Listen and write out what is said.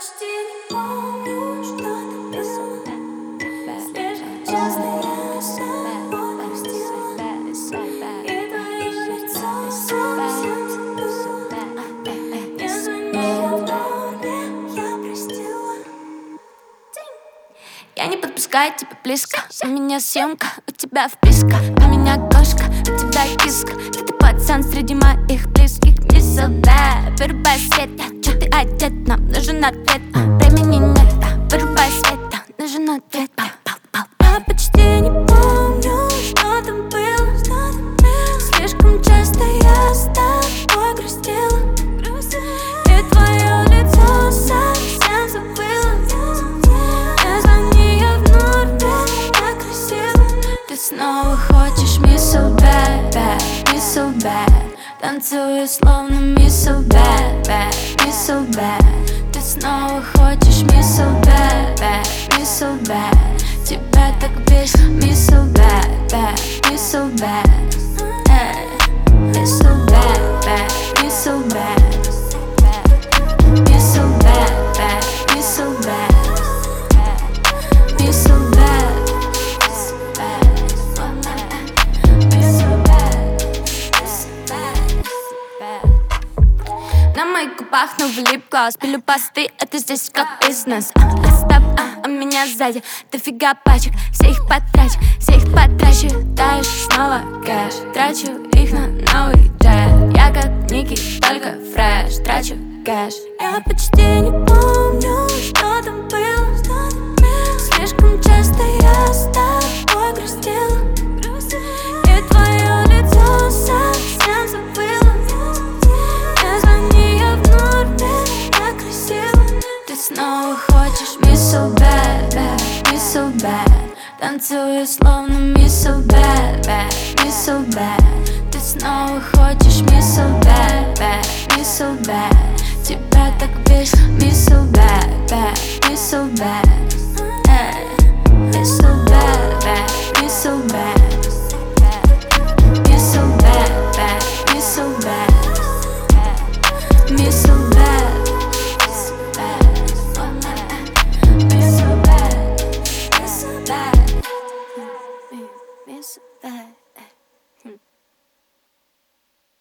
почти не помню, что ты было. Слишком часто я с тобой грустила, и твое лицо совсем забыла. Не звонила вновь, я простила. Я не подпускаю тебя близко. У меня съемка, у тебя вписка. У меня кошка, у тебя киска. Ты пацан среди моих близких. Не солдай, вырубай света. Чё ты одет, нам нужен ответ. Времени нет, вырубай света. Нужен ответ. Я почти не помню, что там было. Слишком часто я с тобой грустила, и твое лицо совсем забыла. Не звони, я вновь так красиво. Ты снова хочешь me so bad, bad, me so bad. Танцую словно me so bad, bad, me so bad. Ты снова хочешь me so bad, bad, me so bad. Тебя так бесит me so bad, bad, me so bad. Me so bad, bad, me so bad. Me so bad, bad, me so bad. Me so bad, me so bad. На моих губах новый лип-глаз. Пилю посты, это здесь как бизнес. Стоп, у меня сзади дофига пачек. Все их потрачу. Дальше снова кэш. Трачу их на новый джет. Я как Ники, только фреш. Трачу кэш. Я почти не помню, что там было. Слишком часто я с тобой грустила, и твое лицо совсем забыла. Не звони, я вновь так красиво. Ты снова хочешь me so bad, bad, me so bad. Танцую словно me so bad, bad, me so bad. Ты снова хочешь me so bad, bad, me so bad. Тебя так бесит me so bad, bad, me so bad. Me so bad.